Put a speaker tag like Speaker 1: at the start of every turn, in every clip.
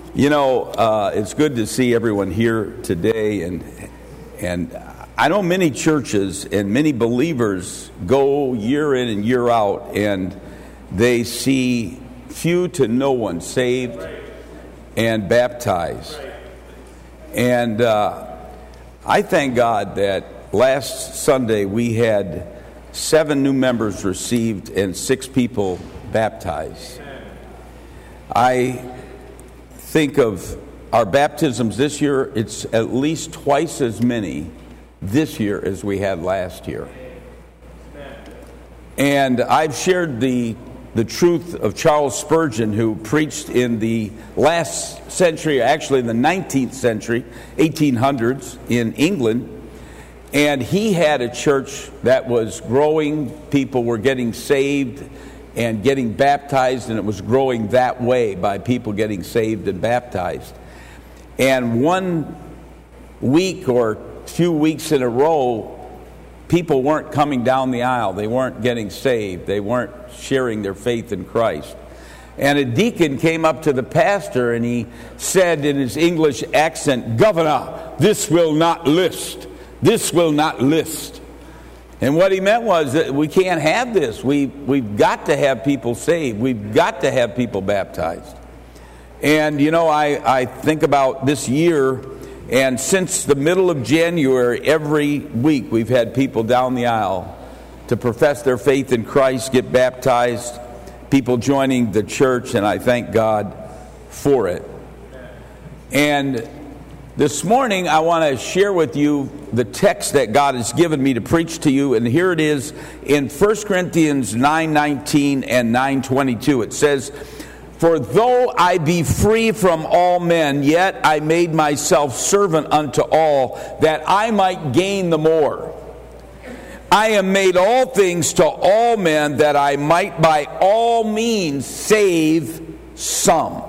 Speaker 1: It's good to see everyone here today, and I know many churches and many believers go year in and year out, and they see few to no one saved and baptized. And I thank God that last Sunday we had 7 new members received and 6 people baptized. I think of our baptisms this year, it's at least twice as many this year as we had last year. And I've shared the truth of Charles Spurgeon, who preached in the last century, actually the 19th century, 1800s in England. And he had a church that was growing. People were getting saved and getting baptized, and it was growing that way by people getting saved and baptized. And one week or few weeks in a row, people weren't coming down the aisle. They weren't getting saved. They weren't sharing their faith in Christ. And a deacon came up to the pastor and he said in his English accent, "Governor, this will not list. This will not list." And what he meant was that we can't have this. We've got to have people saved. We've got to have people baptized. And, I think about this year, and since the middle of January, every week we've had people down the aisle to profess their faith in Christ, get baptized, people joining the church, and I thank God for it. And this morning I want to share with you the text that God has given me to preach to you, and here it is in 1 Corinthians 9:19 and 9:22. It says, "For though I be free from all men, yet I made myself servant unto all, that I might gain the more. I am made all things to all men, that I might by all means save some."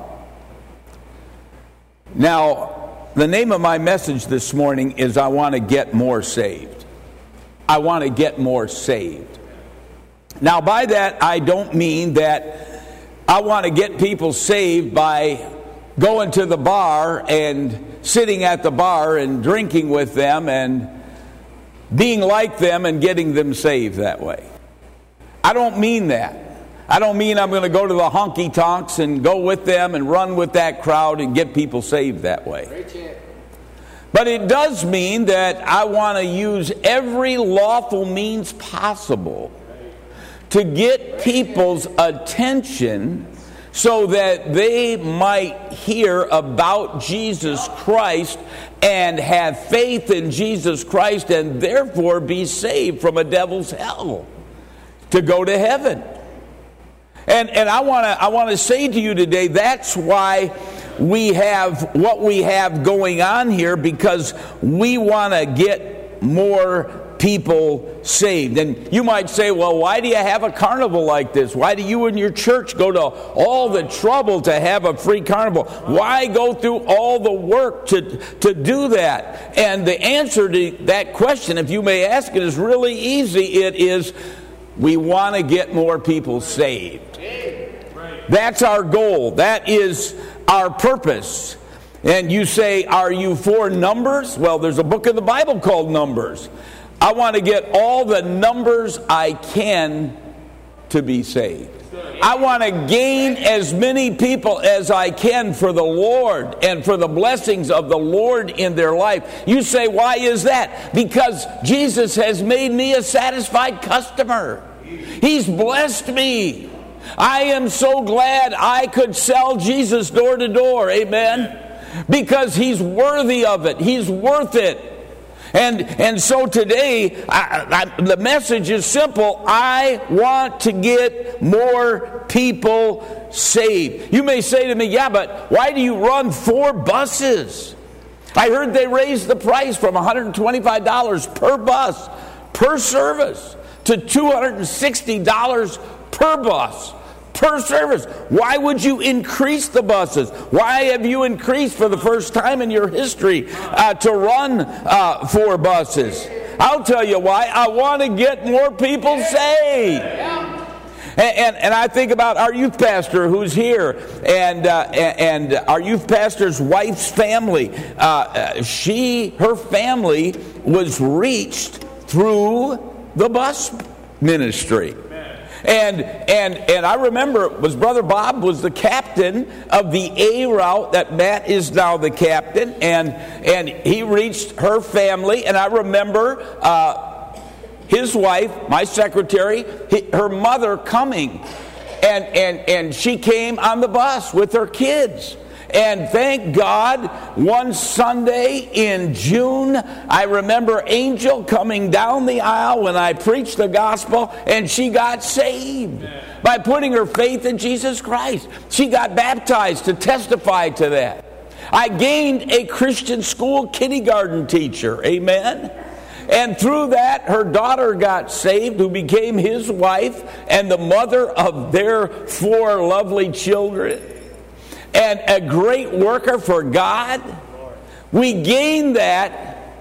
Speaker 1: Now, the name of my message this morning is I want to get more saved. I want to get more saved. Now, by that, I don't mean that I want to get people saved by going to the bar and sitting at the bar and drinking with them and being like them and getting them saved that way. I don't mean that. I don't mean I'm going to go to the honky-tonks and go with them and run with that crowd and get people saved that way. But it does mean that I want to use every lawful means possible to get people's attention so that they might hear about Jesus Christ and have faith in Jesus Christ and therefore be saved from a devil's hell to go to heaven. And I want to say to you today, that's why we have what we have going on here, because we want to get more people saved. And you might say, well, why do you have a carnival like this? Why do you and your church go to all the trouble to have a free carnival? Why go through all the work to do that? And the answer to that question, if you may ask it, is really easy. It is, we want to get more people saved. That's our goal. That is our purpose. And you say, are you for numbers? Well, there's a book in the Bible called Numbers. I want to get all the numbers I can to be saved. I want to gain as many people as I can for the Lord and for the blessings of the Lord in their life. You say, why is that? Because Jesus has made me a satisfied customer. He's blessed me. I am so glad I could sell Jesus door to door. Amen. Because He's worthy of it. He's worth it. And so today, the message is simple. I want to get more people saved. You may say to me, yeah, but why do you run 4 buses? I heard they raised the price from $125 per bus, per service, to $260 per bus, per service. Why would you increase the buses? Why have you increased for the first time in your history to run 4 buses? I'll tell you why. I want to get more people saved. And I think about our youth pastor who's here, and our youth pastor's wife's family. Her family was reached through the bus ministry. And I remember it was Brother Bob was the captain of the A route that Matt is now the captain, and he reached her family. And I remember his wife, my secretary, her mother coming, and she came on the bus with her kids. And thank God, one Sunday in June, I remember Angel coming down the aisle when I preached the gospel, and she got saved by putting her faith in Jesus Christ. She got baptized to testify to that. I gained a Christian school kindergarten teacher. Amen. And through that, her daughter got saved, who became his wife and the mother of their 4 lovely children. And a great worker for God. We gained that.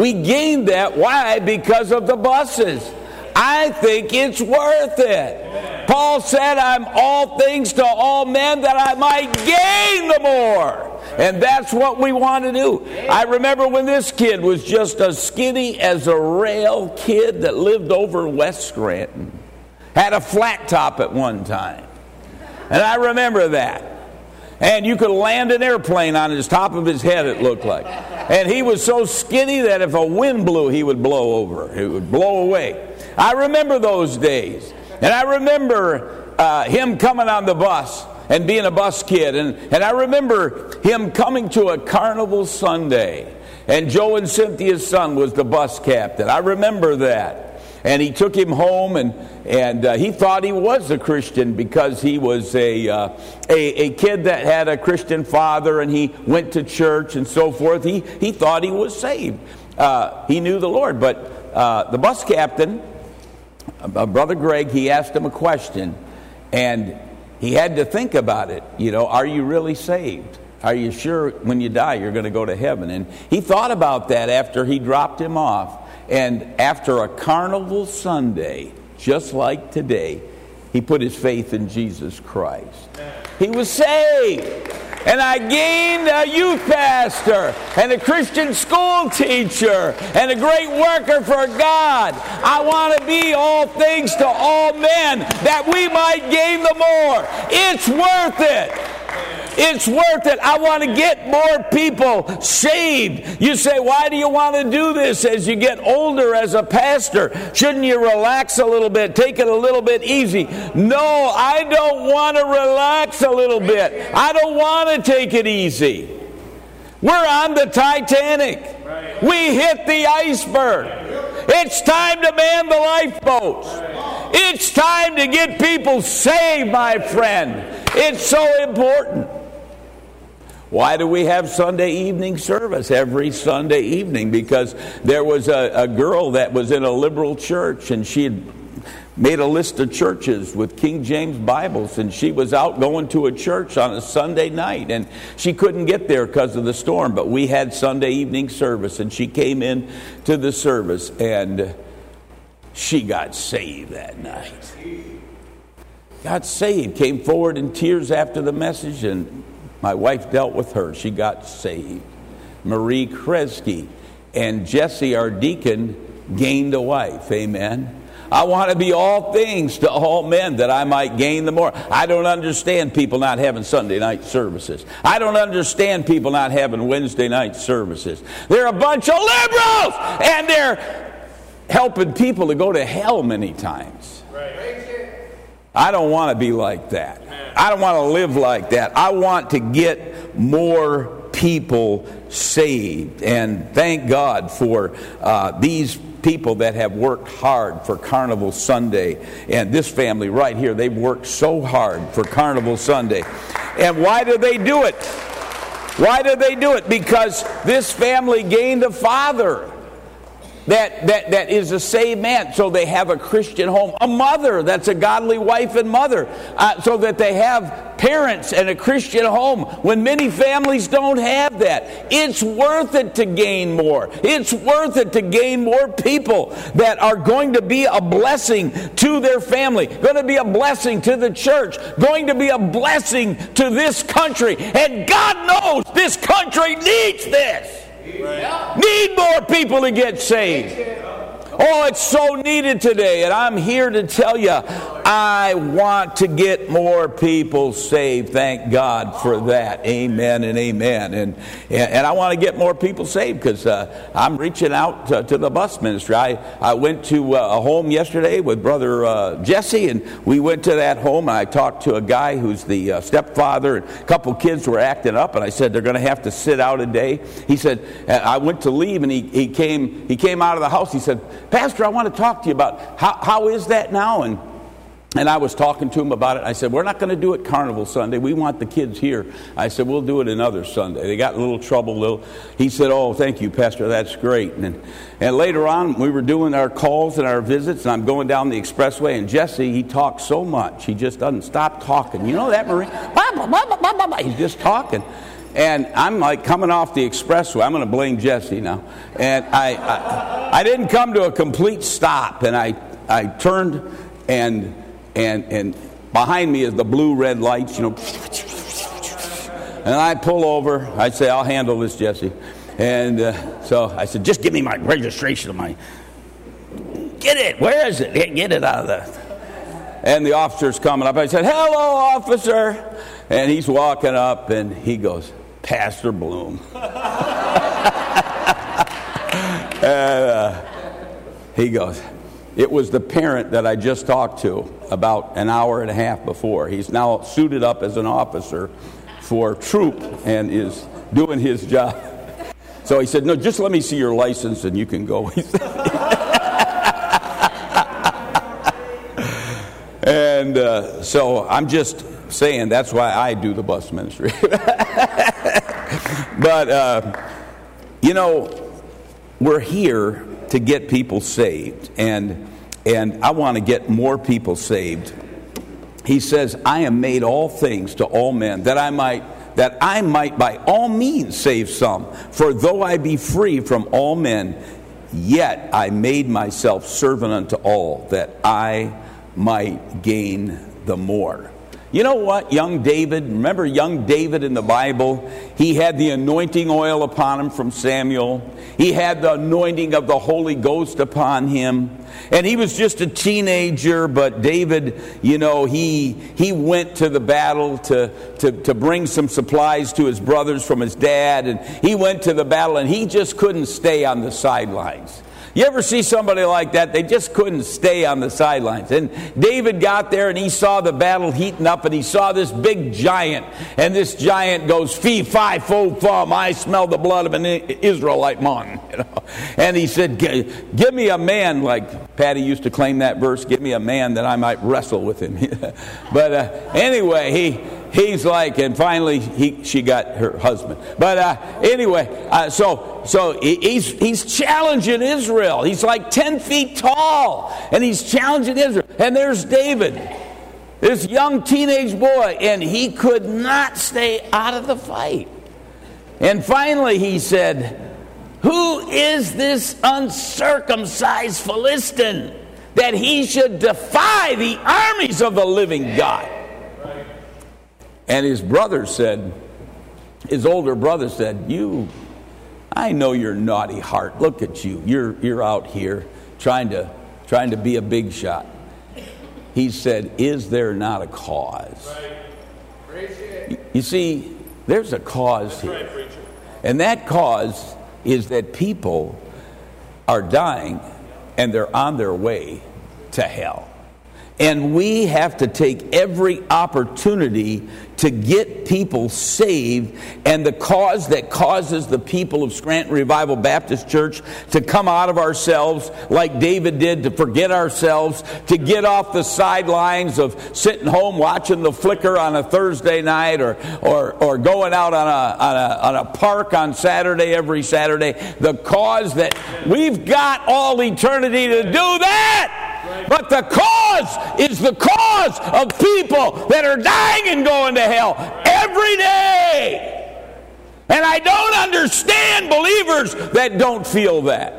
Speaker 1: Why? Because of the buses. I think it's worth it. Paul said, I'm all things to all men that I might gain the more. And that's what we want to do. I remember when this kid was just as skinny as a rail kid that lived over West Scranton. Had a flat top at one time. And I remember that. And you could land an airplane on his top of his head, it looked like. And he was so skinny that if a wind blew, he would blow over. He would blow away. I remember those days. And I remember him coming on the bus and being a bus kid. And I remember him coming to a carnival Sunday. And Joe and Cynthia's son was the bus captain. I remember that. And he took him home, and he thought he was a Christian because he was a kid that had a Christian father, and he went to church and so forth. He thought he was saved. He knew the Lord. But the bus captain, Brother Greg, he asked him a question, and he had to think about it. You know, are you really saved? Are you sure when you die you're going to go to heaven? And he thought about that after he dropped him off. And after a carnival Sunday, just like today, he put his faith in Jesus Christ. He was saved. And I gained a youth pastor and a Christian school teacher and a great worker for God. I want to be all things to all men that we might gain the more. It's worth it. It's worth it. I want to get more people saved. You say, why do you want to do this as you get older as a pastor? Shouldn't you relax a little bit, take it a little bit easy? No, I don't want to relax a little bit. I don't want to take it easy. We're on the Titanic. We hit the iceberg. It's time to man the lifeboats. It's time to get people saved, my friend. It's so important. Why do we have Sunday evening service every Sunday evening? Because there was a girl that was in a liberal church, and she had made a list of churches with King James Bibles, and she was out going to a church on a Sunday night, and she couldn't get there because of the storm. But we had Sunday evening service, and she came in to the service, and she got saved that night. Got saved, came forward in tears after the message, and my wife dealt with her. She got saved. Marie Kresge and Jesse, our deacon, gained a wife. Amen. I want to be all things to all men that I might gain the more. I don't understand people not having Sunday night services. I don't understand people not having Wednesday night services. They're a bunch of liberals, and they're helping people to go to hell many times. I don't want to be like that. I don't want to live like that. I want to get more people saved. And thank God for these people that have worked hard for Carnival Sunday. And this family right here, they've worked so hard for Carnival Sunday. And why do they do it? Why do they do it? Because this family gained a father. that is a saved man, so they have a Christian home. A mother that's a godly wife and mother, so that they have parents and a Christian home, when many families don't have that. It's worth it to gain more. It's worth it to gain more people that are going to be a blessing to their family, going to be a blessing to the church, going to be a blessing to this country. And God knows this country needs this. Right. Need more people to get saved. Oh, it's so needed today, and I'm here to tell you, I want to get more people saved. Thank God for that. Amen and amen. And I want to get more people saved because I'm reaching out to the bus ministry. I went to a home yesterday with Brother Jesse, and we went to that home, and I talked to a guy who's the stepfather, and a couple kids were acting up, and I said they're going to have to sit out a day. He said, I went to leave, and he came out of the house. He said, Pastor, I want to talk to you about how is that now? And I was talking to him about it. I said, we're not going to do it Carnival Sunday. We want the kids here. I said, we'll do it another Sunday. They got in a little trouble. He said, oh, thank you, Pastor. That's great. And later on, we were doing our calls and our visits, and I'm going down the expressway, and Jesse, he talks so much. He just doesn't stop talking. You know that, Marie? He's just talking. And I'm like coming off the expressway. I'm going to blame Jesse now. And I didn't come to a complete stop. And I turned, and behind me is the blue-red lights, you know. And I pull over. I say, I'll handle this, Jesse. And so I said, just give me my registration of my... Get it. Where is it? Get it out of there. And the officer's coming up. I said, hello, officer. And he's walking up, and he goes, Pastor Bloom. He goes, it was the parent that I just talked to about an hour and a half before. He's now suited up as an officer for troop and is doing his job. So he said, no, just let me see your license and you can go. He said, and so I'm just saying that's why I do the bus ministry. But, you know, we're here to get people saved, and I want to get more people saved. He says, I am made all things to all men, that I might by all means save some. For though I be free from all men, yet I made myself servant unto all, that I might gain the more. You know what, young David, remember young David in the Bible? He had the anointing oil upon him from Samuel. He had the anointing of the Holy Ghost upon him. And he was just a teenager, but David, you know, he went to the battle to bring some supplies to his brothers from his dad. And he went to the battle, and he just couldn't stay on the sidelines. You ever see somebody like that? They just couldn't stay on the sidelines. And David got there, and he saw the battle heating up, and he saw this big giant. And this giant goes, fee, fi, fo, fum, I smell the blood of an Israelite man. You know? And he said, give me a man, like Patty used to claim that verse, give me a man that I might wrestle with him. But anyway, he's like, and finally she got her husband. But anyway, so he's challenging Israel. He's like 10 feet tall, and he's challenging Israel. And there's David, this young teenage boy, and he could not stay out of the fight. And finally he said, who is this uncircumcised Philistine that he should defy the armies of the living God? And his brother said, his older brother said, I know your naughty heart. Look at you. You're out here trying to be a big shot. He said, is there not a cause? You see, there's a cause here. And that cause is that people are dying and they're on their way to hell. And we have to take every opportunity to get people saved. And the cause that causes the people of Scranton Revival Baptist Church to come out of ourselves like David did, to forget ourselves, to get off the sidelines of sitting home watching the flicker on a Thursday night or going out on a park on Saturday, every Saturday. The cause that we've got all eternity to do that. But the cause is the cause of people that are dying and going to hell every day. And I don't understand believers that don't feel that.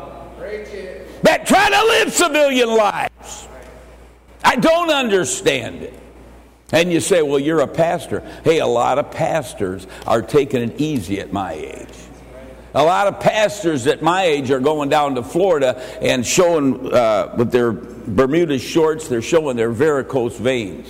Speaker 1: That try to live civilian lives. I don't understand it. And you say, well, you're a pastor. Hey, a lot of pastors are taking it easy at my age. A lot of pastors at my age are going down to Florida and showing, with their Bermuda shorts, they're showing their varicose veins.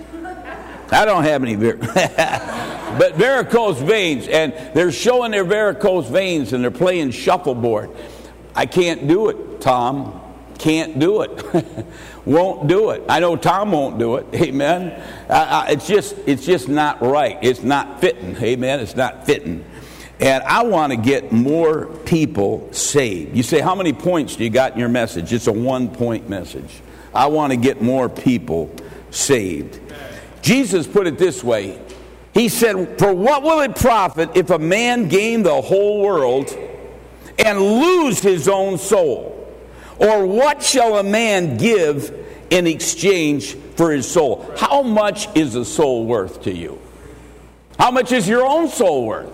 Speaker 1: I don't have any but varicose veins. And they're showing their varicose veins and they're playing shuffleboard. I can't do it, Tom. Can't do it. Won't do it. I know Tom won't do it. Amen. It's just not right. It's not fitting. Amen. It's not fitting. And I want to get more people saved. You say, how many points do you got in your message? It's a 1-point message. I want to get more people saved. Jesus put it this way. He said, for what will it profit if a man gain the whole world and lose his own soul? Or what shall a man give in exchange for his soul? How much is a soul worth to you? How much is your own soul worth?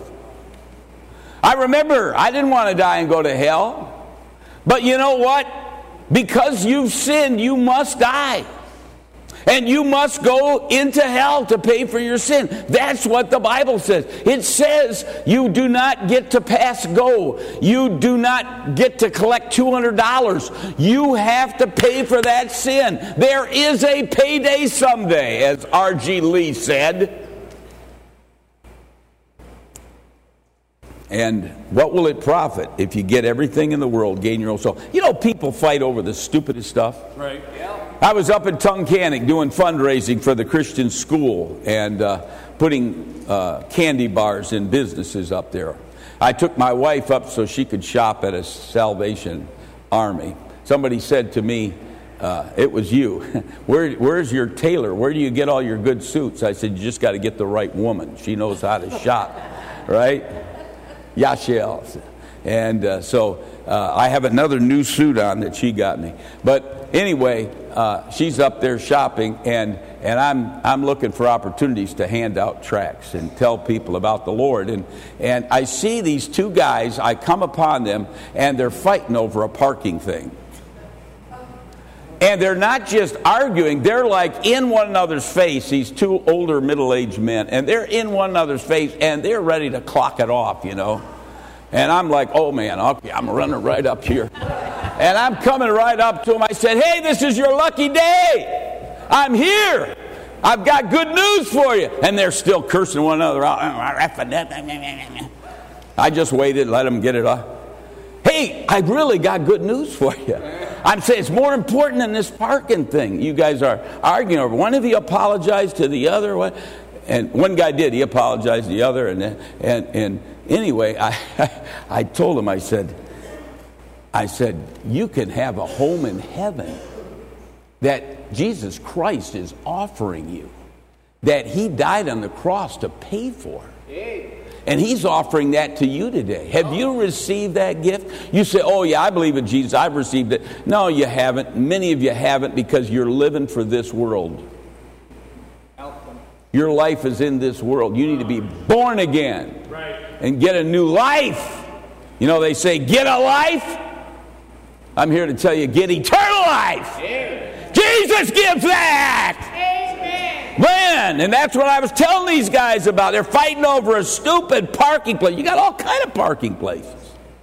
Speaker 1: I remember I didn't want to die and go to hell. But you know what? Because you've sinned, you must die. And you must go into hell to pay for your sin. That's what the Bible says. It says you do not get to pass go. You do not get to collect $200. You have to pay for that sin. There is a payday someday, as R.G. Lee said. And what will it profit if you get everything in the world, gain your own soul? You know, people fight over the stupidest stuff. Right. Yeah. I was up in Tunkhannock doing fundraising for the Christian school and putting candy bars in businesses up there. I took my wife up so she could shop at a Salvation Army. Somebody said to me, it was you. Where's your tailor? Where do you get all your good suits? I said, you just got to get the right woman. She knows how to shop, right? Yashel. And so I have another new suit on that she got me. But anyway, she's up there shopping, and I'm looking for opportunities to hand out tracts and tell people about the Lord. And I see these two guys, I come upon them, and they're fighting over a parking thing. And they're not just arguing, they're like in one another's face, these two older middle-aged men, and they're in one another's face, and they're ready to clock it off, you know. And I'm like, oh man, okay, I'm running right up here. And I'm coming right up to them. I said, hey, this is your lucky day. I'm here. I've got good news for you. And they're still cursing one another out. I just waited, let them get it off. Hey, I've really got good news for you. I'm saying it's more important than this parking thing you guys are arguing over. One of you apologized to the other. And one guy did. He apologized to the other. And anyway, I told him, I said, you can have a home in heaven that Jesus Christ is offering you, that he died on the cross to pay for. And he's offering that to you today. Have you received that gift? You say, oh yeah, I believe in Jesus. I've received it. No, you haven't. Many of you haven't because you're living for this world. Your life is in this world. You need to be born again and get a new life. You know, they say, get a life. I'm here to tell you, get eternal life. Amen. Jesus gives that. Man, and that's what I was telling these guys about. They're fighting over a stupid parking place. You got all kind of parking places.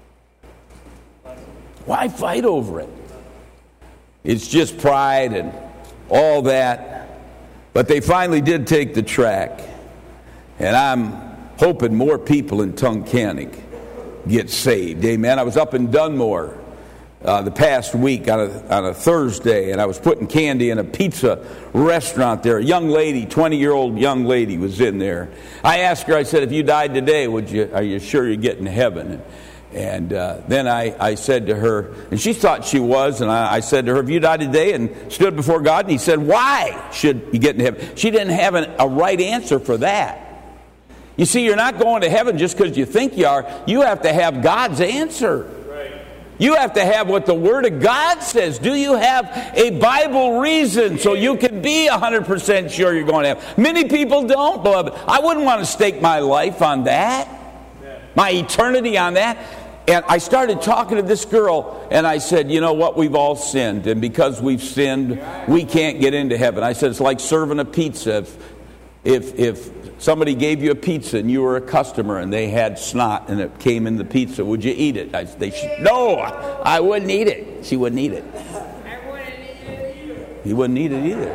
Speaker 1: Why fight over it? It's just pride and all that. But they finally did take the track. And I'm hoping more people in Tunkhannock get saved. Amen. I was up in Dunmore the past week on a Thursday, and I was putting candy in a pizza restaurant there. A young lady, 20-year-old young lady, was in there. I asked her, I said, if you died today, are you sure you're getting to heaven? And then I said to her, and she thought she was, and I said to her, if you died today and stood before God, and he said, why should you get into heaven? She didn't have a right answer for that. You see, you're not going to heaven just because you think you are. You have to have God's answer. You have to have what the Word of God says. Do you have a Bible reason so you can be 100% sure you're going to heaven? Many people don't, beloved. I wouldn't want to stake my life on that, my eternity on that. And I started talking to this girl, and I said, you know what, we've all sinned, and because we've sinned, we can't get into heaven. I said, it's like serving a pizza. If somebody gave you a pizza and you were a customer and they had snot and it came in the pizza, would you eat it? No, I wouldn't eat it. She wouldn't eat it.
Speaker 2: I wouldn't eat it either.
Speaker 1: He wouldn't eat it either.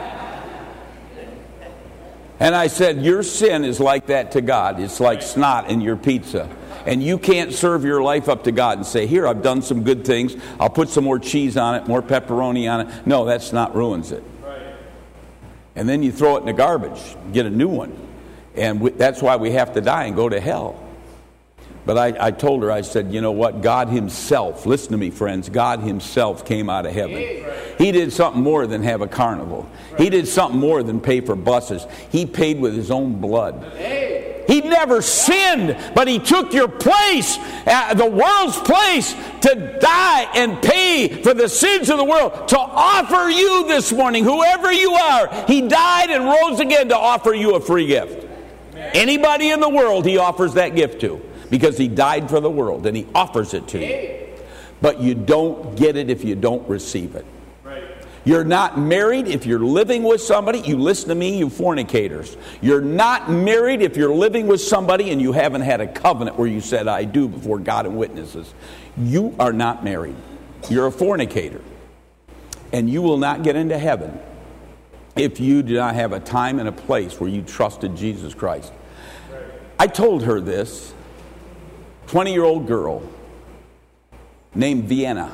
Speaker 1: And I said, your sin is like that to God. It's like snot in your pizza. And you can't serve your life up to God and say, here, I've done some good things. I'll put some more cheese on it, more pepperoni on it. No, that snot ruins it. And then you throw it in the garbage, get a new one. And that's why we have to die and go to hell. But I told her, I said, you know what? God himself, listen to me, friends, God himself came out of heaven. He did something more than have a carnival. He did something more than pay for buses. He paid with his own blood. He never sinned, but he took your place, the world's place, to die and pay for the sins of the world, to offer you this morning, whoever you are. He died and rose again to offer you a free gift. Anybody in the world he offers that gift to, because he died for the world and he offers it to you. But you don't get it if you don't receive it. You're not married if you're living with somebody. You listen to me, you fornicators. You're not married if you're living with somebody and you haven't had a covenant where you said, I do, before God and witnesses. You are not married. You're a fornicator. And you will not get into heaven if you do not have a time and a place where you trusted Jesus Christ. I told her this. 20-year-old girl named Vienna.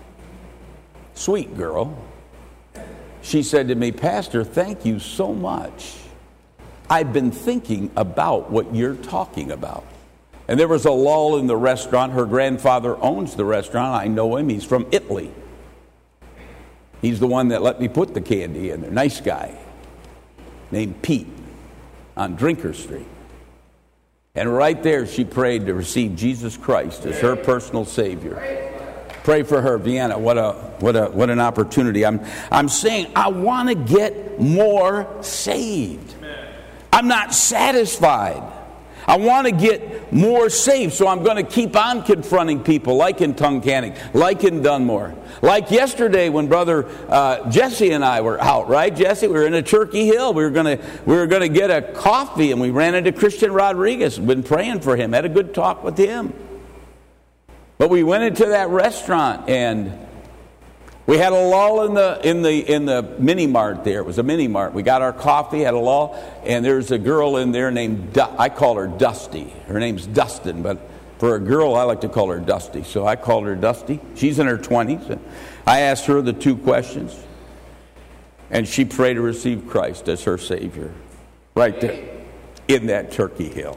Speaker 1: Sweet girl. She said to me, Pastor, thank you so much. I've been thinking about what you're talking about. And there was a lull in the restaurant. Her grandfather owns the restaurant. I know him. He's from Italy. He's the one that let me put the candy in there. Nice guy named Pete on Drinker Street. And right there she prayed to receive Jesus Christ as her personal Savior. Pray for her, Vienna. What an opportunity. I'm saying I want to get more saved. I'm not satisfied. I want to get more saved, so I'm going to keep on confronting people, like in Tunkhannock, like in Dunmore. Like yesterday when Brother Jesse and I were out, right, Jesse? We were in a Turkey Hill. We were going to get a coffee, and we ran into Christian Rodriguez. Been praying for him. Had a good talk with him. But we went into that restaurant, and we had a lull in the mini mart there. It was a mini mart. We got our coffee, had a lull, and there's a girl in there named, I call her Dusty. Her name's Dustin, but for a girl, I like to call her Dusty. So I called her Dusty. She's in her 20s. I asked her the two questions, and she prayed to receive Christ as her Savior right there in that Turkey Hill.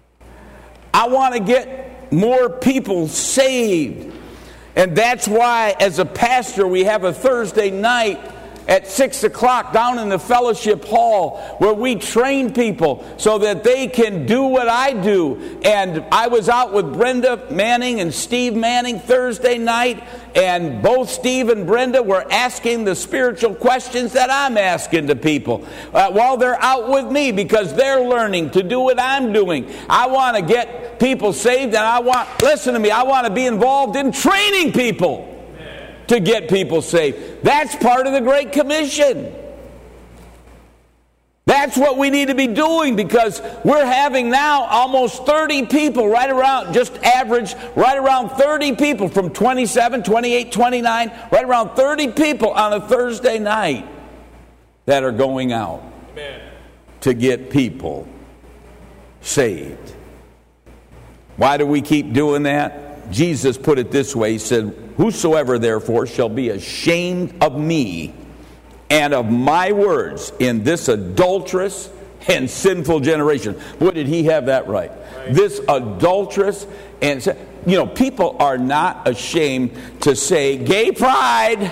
Speaker 1: I want to get more people saved. And that's why, as a pastor, we have a Thursday night at 6 o'clock down in the fellowship hall where we train people so that they can do what I do. And I was out with Brenda Manning and Steve Manning Thursday night, and both Steve and Brenda were asking the spiritual questions that I'm asking to people while they're out with me, because they're learning to do what I'm doing. I want to get people saved, and listen to me, I want to be involved in training people to get people saved. That's part of the Great Commission. That's what we need to be doing, because we're having now almost 30 people, right around, just average, right around 30 people from 27, 28, 29, right around 30 people on a Thursday night that are going out to get people saved. Why do we keep doing that? Jesus put it this way. He said, whosoever therefore shall be ashamed of me and of my words in this adulterous and sinful generation. Boy, did he have that right. This adulterous and, people are not ashamed to say gay pride.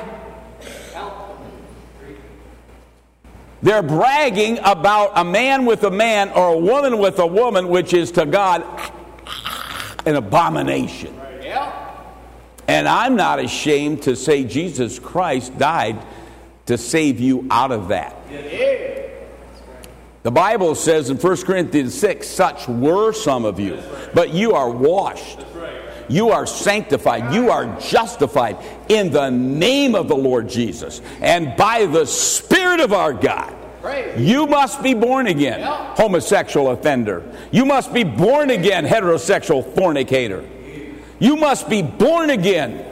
Speaker 1: They're bragging about a man with a man or a woman with a woman, which is to God an abomination. And I'm not ashamed to say Jesus Christ died to save you out of that. The Bible says in 1 Corinthians 6, such were some of you, but you are washed. You are sanctified. You are justified in the name of the Lord Jesus and by the Spirit of our God. You must be born again, homosexual offender. You must be born again, heterosexual fornicator. You must be born again.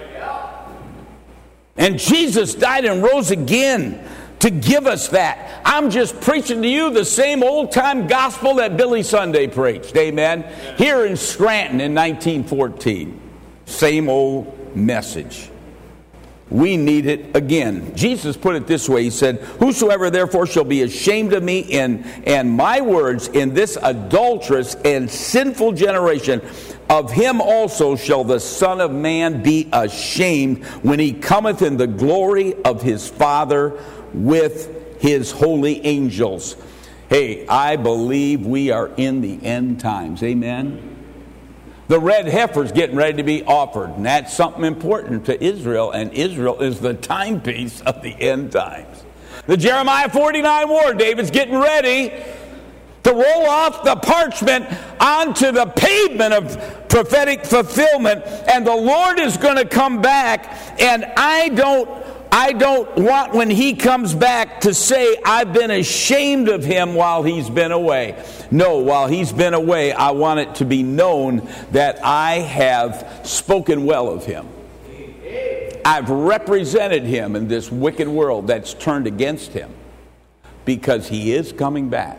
Speaker 1: And Jesus died and rose again to give us that. I'm just preaching to you the same old-time gospel that Billy Sunday preached. Amen. Here in Scranton in 1914. Same old message. We need it again. Jesus put it this way. He said, whosoever therefore shall be ashamed of me and my words in this adulterous and sinful generation, of him also shall the Son of Man be ashamed when he cometh in the glory of his Father with his holy angels. Hey, I believe we are in the end times. Amen. The red heifer's getting ready to be offered, and that's something important to Israel, and Israel is the timepiece of the end times. The Jeremiah 49 war, David's getting ready to roll off the parchment onto the pavement of prophetic fulfillment, and the Lord is going to come back, and I don't want when he comes back to say I've been ashamed of him while he's been away. No, while he's been away, I want it to be known that I have spoken well of him. I've represented him in this wicked world that's turned against him, because he is coming back.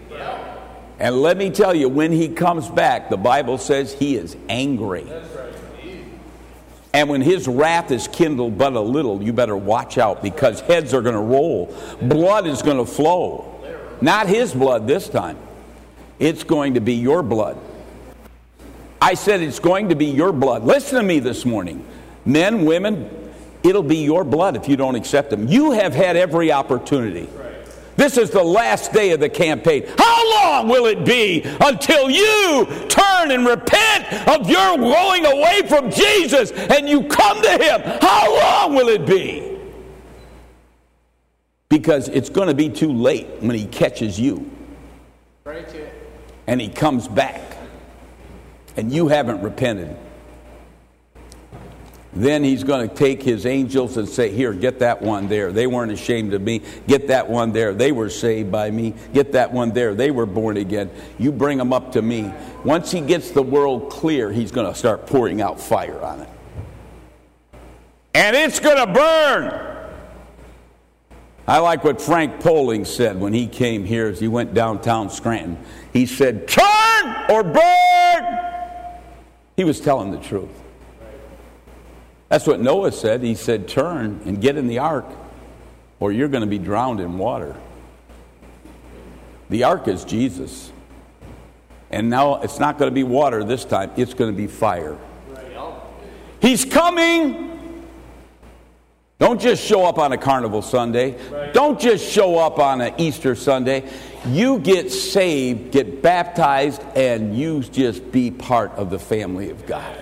Speaker 1: And let me tell you, when he comes back, the Bible says he is angry. And when his wrath is kindled but a little, you better watch out, because heads are going to roll. Blood is going to flow. Not his blood this time. It's going to be your blood. I said it's going to be your blood. Listen to me this morning. Men, women, it'll be your blood if you don't accept him. You have had every opportunity. This is the last day of the campaign. How long will it be until you turn and repent of your going away from Jesus and you come to him? How long will it be? Because it's going to be too late when he catches you. And he comes back and you haven't repented. Then he's going to take his angels and say, here, get that one there. They weren't ashamed of me. Get that one there. They were saved by me. Get that one there. They were born again. You bring them up to me. Once he gets the world clear, he's going to start pouring out fire on it. And it's going to burn. I like what Frank Poling said when he came here as he went downtown Scranton. He said, turn or burn. He was telling the truth. That's what Noah said. He said, turn and get in the ark, or you're going to be drowned in water. The ark is Jesus. And now it's not going to be water this time. It's going to be fire. He's coming. Don't just show up on a carnival Sunday. Don't just show up on an Easter Sunday. You get saved, get baptized, and you just be part of the family of God.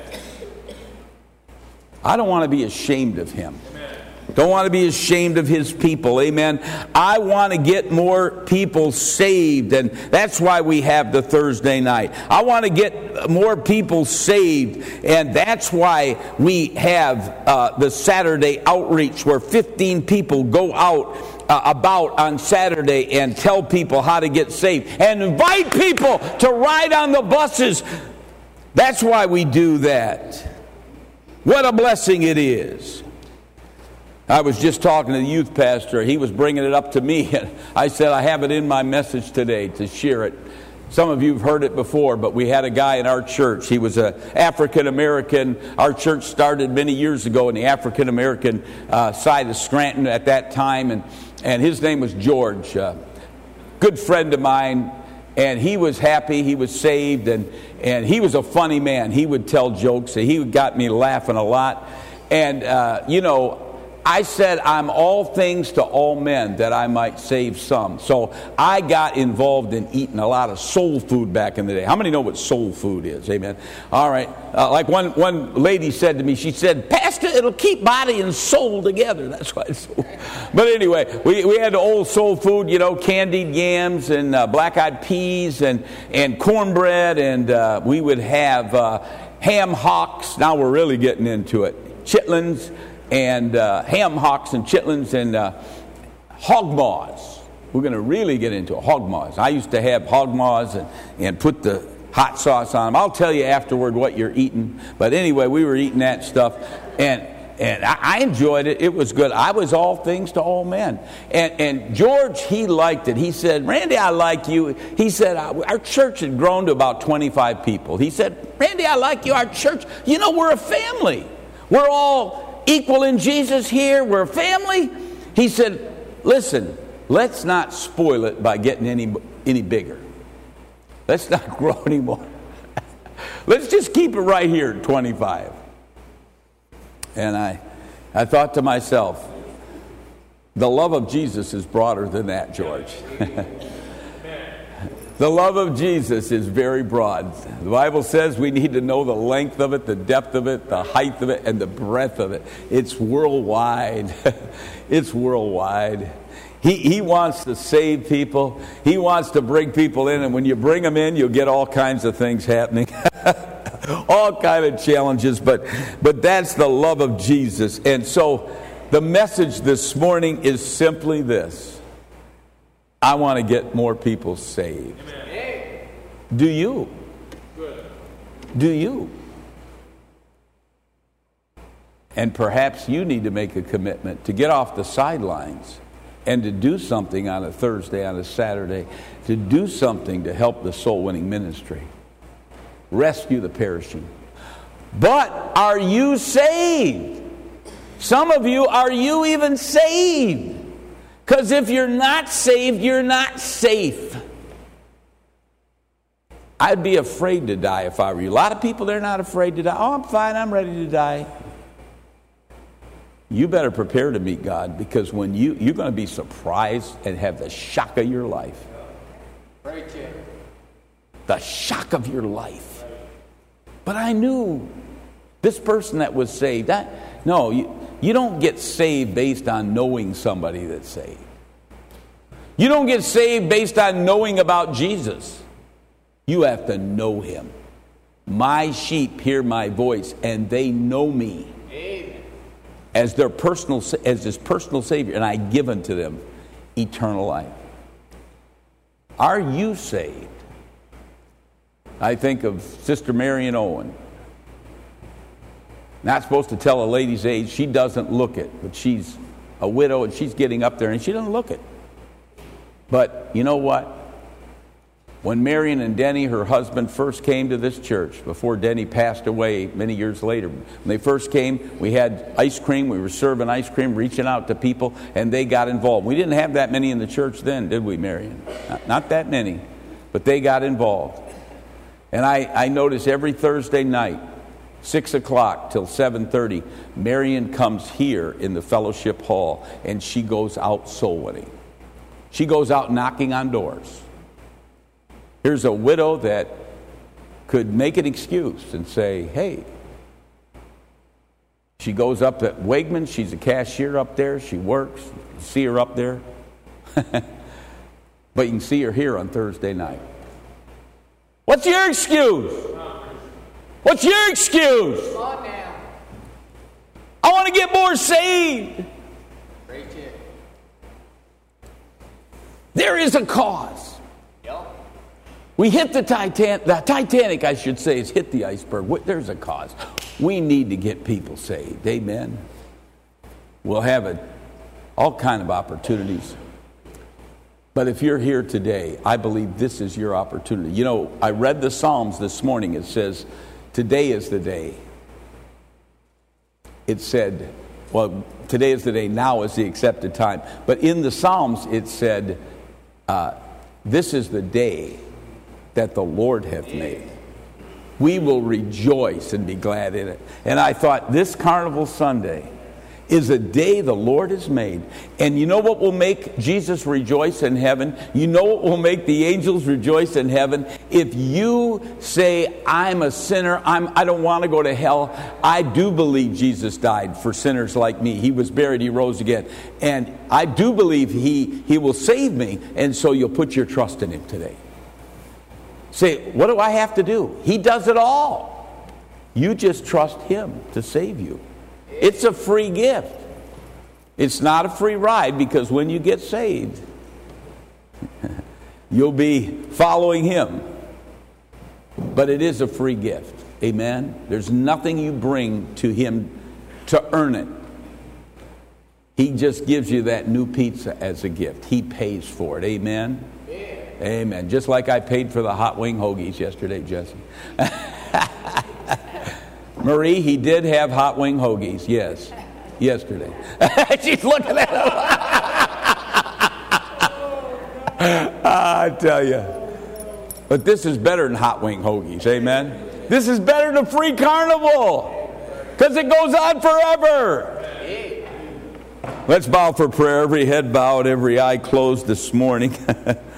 Speaker 1: I don't want to be ashamed of him. Don't want to be ashamed of his people. Amen. I want to get more people saved, and that's why we have the Thursday night. I want to get more people saved, and that's why we have the Saturday outreach, where 15 people go out about on Saturday and tell people how to get saved and invite people to ride on the buses. That's why we do that. What a blessing it is. I was just talking to the youth pastor. He was bringing it up to me. And I said, I have it in my message today to share it. Some of you have heard it before, but we had a guy in our church. He was an African-American. Our church started many years ago in the African-American side of Scranton at that time, and his name was George. Good friend of mine, and he was happy. He was saved, and he was a funny man. He would tell jokes. He got me laughing a lot. And, I said, I'm all things to all men that I might save some. So I got involved in eating a lot of soul food back in the day. How many know what soul food is? Amen. All right. Like one lady said to me, she said, Pastor, it'll keep body and soul together. That's why it's soul. But anyway, we had the old soul food, candied yams and black-eyed peas and cornbread. And we would have ham hocks. Now we're really getting into it. Chitlins. And ham hocks and chitlins and hog maws. We're going to really get into hog maws. I used to have hog maws and put the hot sauce on them. I'll tell you afterward what you're eating. But anyway, we were eating that stuff. And I enjoyed it. It was good. I was all things to all men. And George, he liked it. He said, Randy, I like you. He said, our church had grown to about 25 people. He said, Randy, I like you. Our church, we're a family. We're all equal in Jesus here. We're a family. He said, listen, let's not spoil it by getting any bigger. Let's not grow anymore. Let's just keep it right here at 25. And I thought to myself, the love of Jesus is broader than that, George. The love of Jesus is very broad. The Bible says we need to know the length of it, the depth of it, the height of it, and the breadth of it. It's worldwide. It's worldwide. He wants to save people. He wants to bring people in, and when you bring them in, you'll get all kinds of things happening. All kind of challenges, but that's the love of Jesus. And so the message this morning is simply this. I want to get more people saved. Amen. Do you? Good. Do you? And perhaps you need to make a commitment to get off the sidelines and to do something on a Thursday, on a Saturday, to do something to help the soul-winning ministry. Rescue the perishing. But are you saved? Some of you, are you even saved? Because if you're not saved, you're not safe. I'd be afraid to die if I were you. A lot of people, they're not afraid to die. Oh, I'm fine, I'm ready to die. You better prepare to meet God, because when you're going to be surprised and have the shock of your life. Right, Jim. The shock of your life. But I knew this person that was saved. You don't get saved based on knowing somebody that's saved. You don't get saved based on knowing about Jesus. You have to know him. My sheep hear my voice, and they know me. Amen. As his personal Savior, and I give unto them eternal life. Are you saved? I think of Sister Marion Owen. Not supposed to tell a lady's age. She doesn't look it. But she's a widow and she's getting up there and she doesn't look it. But you know what? When Marion and Denny, her husband, first came to this church, before Denny passed away many years later, when they first came, we had ice cream. We were serving ice cream, reaching out to people, and they got involved. We didn't have that many in the church then, did we, Marion? Not that many. But they got involved. And I notice every Thursday night, 6 o'clock till 7:30, Marion comes here in the fellowship hall, and she goes out soul winning. She goes out knocking on doors. Here's a widow that could make an excuse and say, hey. She goes up at Wegmans. She's a cashier up there. She works. You can see her up there. But you can see her here on Thursday night. What's your excuse? What's your excuse? I want to get more saved. There is a cause. We hit the Titanic, I should say, has hit the iceberg. There's a cause. We need to get people saved. Amen. We'll have all kind of opportunities. But if you're here today, I believe this is your opportunity. You know, I read the Psalms this morning. It says, today is the day. It said, well, today is the day, now is the accepted time. But in the Psalms, it said, this is the day that the Lord hath made. We will rejoice and be glad in it. And I thought, this Carnival Sunday is a day the Lord has made. And you know what will make Jesus rejoice in heaven? You know what will make the angels rejoice in heaven? If you say, I'm a sinner, I don't want to go to hell. I do believe Jesus died for sinners like me. He was buried, he rose again. And I do believe he will save me. And so you'll put your trust in him today. Say, what do I have to do? He does it all. You just trust him to save you. It's a free gift. It's not a free ride, because when you get saved, you'll be following him. But it is a free gift. Amen? There's nothing you bring to him to earn it. He just gives you that new pizza as a gift. He pays for it. Amen? Amen. Just like I paid for the hot wing hoagies yesterday, Jesse. Marie, he did have hot wing hoagies, yes, yesterday. She's looking at him. I tell you. But this is better than hot wing hoagies, amen? This is better than free carnival, because it goes on forever. Let's bow for prayer. Every head bowed, every eye closed this morning.